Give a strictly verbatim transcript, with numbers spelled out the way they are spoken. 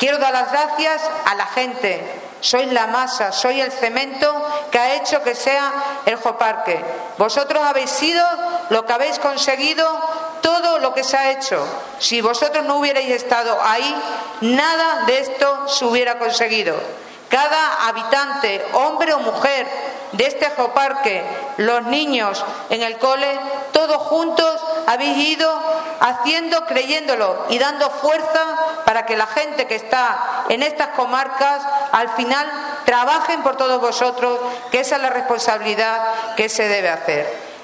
Quiero dar las gracias a la gente. Sois la masa, sois el cemento que ha hecho que sea el Geoparque. Vosotros habéis sido lo que habéis conseguido, todo lo que se ha hecho. Si vosotros no hubierais estado ahí, nada de esto se hubiera conseguido. Cada habitante, hombre o mujer, de este Geoparque, los niños en el cole, todos juntos habéis ido haciendo, creyéndolo y dando fuerza para que la gente que está en estas comarcas al final trabajen por todos vosotros, que esa es la responsabilidad que se debe hacer.